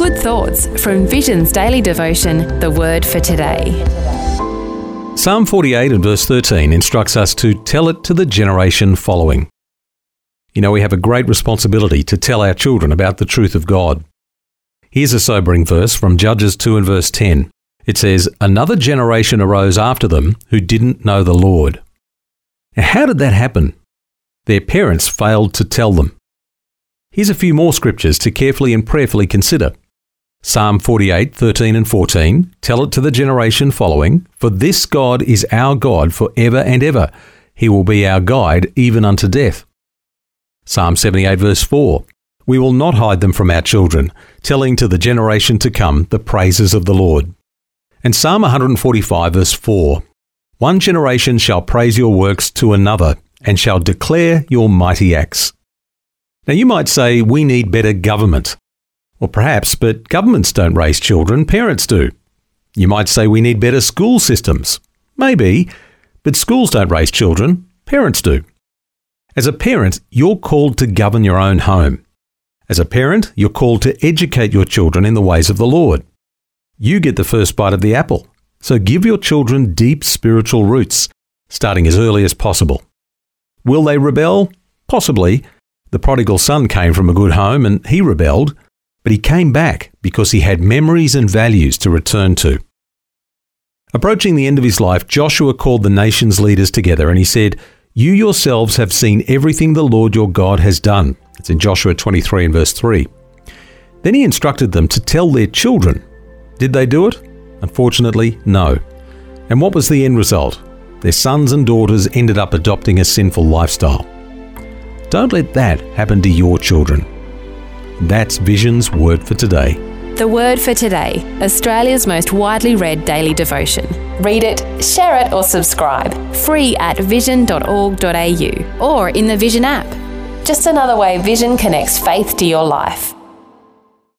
Good thoughts from Vision's daily devotion, The Word for Today. Psalm 48 and verse 13 instructs us to tell it to the generation following. You know, we have a great responsibility to tell our children about the truth of God. Here's a sobering verse from Judges 2 and verse 10. It says, "Another generation arose after them who didn't know the Lord." Now, how did that happen? Their parents failed to tell them. Here's a few more scriptures to carefully and prayerfully consider. Psalm 48, 13 and 14, "Tell it to the generation following, for this God is our God for ever and ever. He will be our guide even unto death." Psalm 78 verse 4, "We will not hide them from our children, telling to the generation to come the praises of the Lord." And Psalm 145 verse 4, "One generation shall praise your works to another, and shall declare your mighty acts." Now you might say we need better government. Well, perhaps, but governments don't raise children, parents do. You might say we need better school systems. Maybe, but schools don't raise children, parents do. As a parent, you're called to govern your own home. As a parent, you're called to educate your children in the ways of the Lord. You get the first bite of the apple, so give your children deep spiritual roots, starting as early as possible. Will they rebel? Possibly. The prodigal son came from a good home and he rebelled, but he came back because he had memories and values to return to. Approaching the end of his life, Joshua called the nation's leaders together and he said, "You yourselves have seen everything the Lord your God has done." It's in Joshua 23 and verse 3. Then he instructed them to tell their children. Did they do it? Unfortunately, no. And what was the end result? Their sons and daughters ended up adopting a sinful lifestyle. Don't let that happen to your children. That's Vision's Word for Today. The Word for Today, Australia's most widely read daily devotion. Read it, share it or subscribe. Free at vision.org.au or in the Vision app. Just another way Vision connects faith to your life.